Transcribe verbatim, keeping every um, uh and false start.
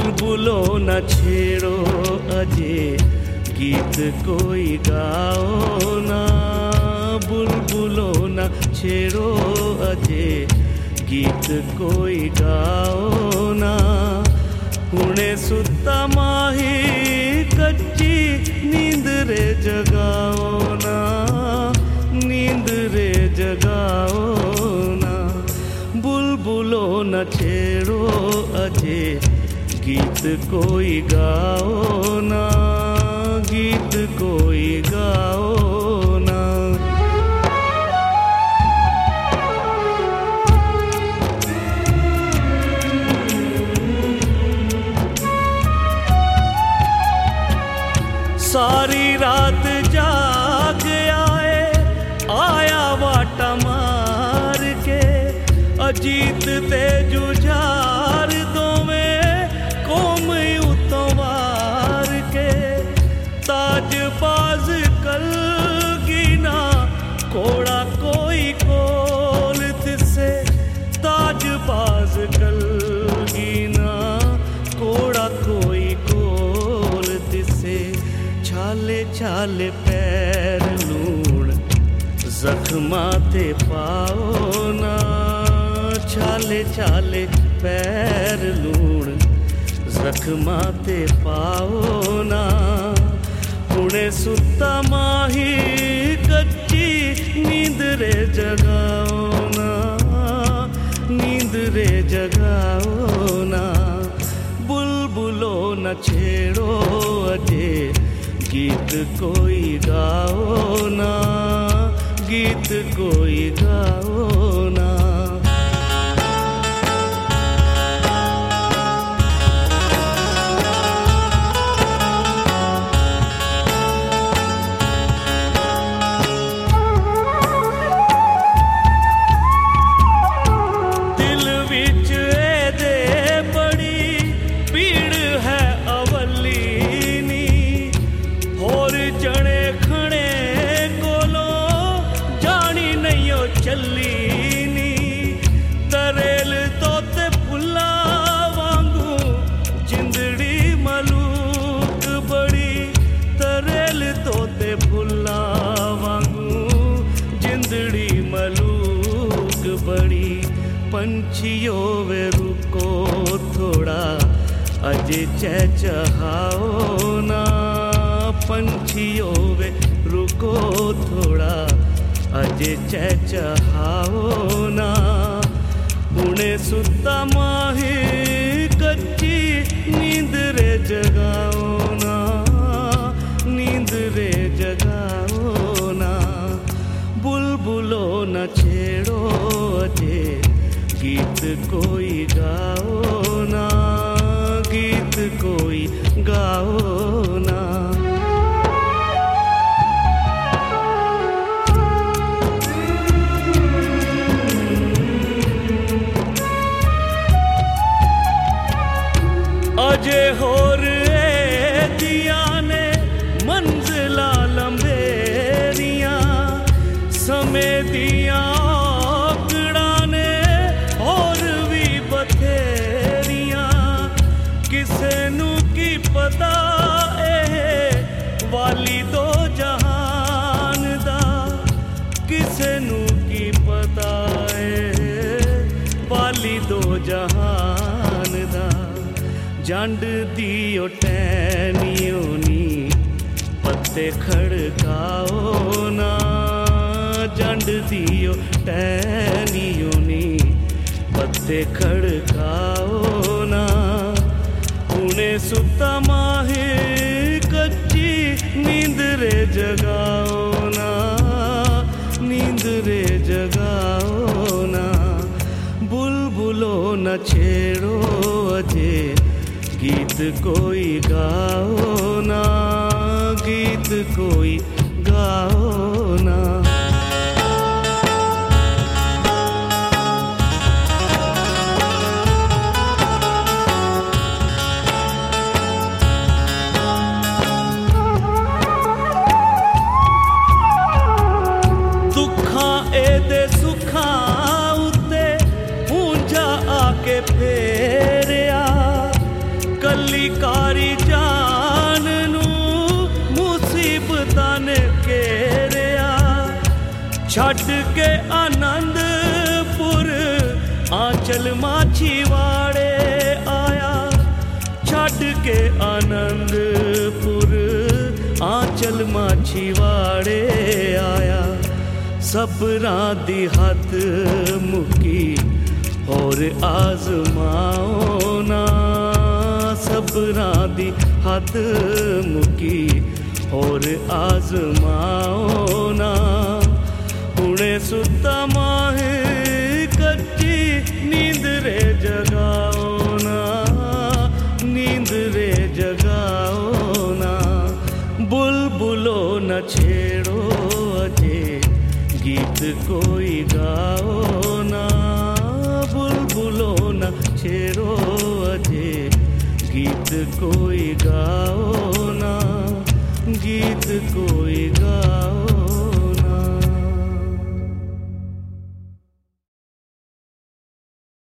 बुलबुलों न छेड़ो अजे गीत कोई गाओ ना, बुलबुलों न छेड़ो अजे गीत कोई गाओ ना। हुणे सुता माही कच्ची नींद रे जगाओ ना, नींद रे जगाओ ना। बुलबुलों न छेड़ो अजे गीत कोई गाओ ना, गीत कोई गाओ ना। सारी रात जाग आए आया वाटा मार के, अजीत ते जुझार दो में कोम उतो वार के। ताज बाज कल गिना कोड़ा कोई कोल तिसे, ताज बाज कल गिना कोड़ा कोई कोल तिसे। छाले छाले पैर लूण जख्मा ते पाओ ना, छाले छाले पैर लूण जख्मा ते पाओ ना। हुणे सुता माही कच्ची नींद रे जगाओ ना, नींद रे जगाओ ना। बुलबुलों न छेड़ो अजे गीत कोई गाओ ना, गीत कोई गाओ ना। पंछियों वे रुको थोड़ा अजे चहचहाओ ना, पंछियों वे रुको थोड़ा अजे चहचहाओ ना। हुणे सुता माही कच्ची नींद रे जगाओ ना, नींद रे जगाओ ना। बुलबुलों न छेड़ो अजे गीत कोई गाओ ना, गीत कोई गाओ ना। अजे होर दिया ने मंजिला लंबेरिया समय दिया पता ए वाली दो जहान दा, किसे नू की पता ए वाली दो जहान दा। जंड दी ओ टैनियों नी पत्ते खड़काओ ना, जंड दी ओ टैनियों नी पत्ते खड़काओ ना। हुणे सुता माही कच्ची नींद रे जगाओ ना, नींद रे जगाओ ना। बुलबुलों न छेड़ो अजे गीत कोई गाओ ना, गीत कोई गाओ ना। फेरिया कल सबरां दी हद मुकी और आजमाओ ना, सबरां दी हद मुकी और आजमाओ ना। हुणे सुता माहे कच्ची नींद रे जगाओ ना, नींद रे जगाओ ना। बुलबुलो न छेड़ो अजे गीत कोई गाओ ना, बुलबुलो न छेड़ो अजे गीत कोई गाओ ना, गीत कोई गाओ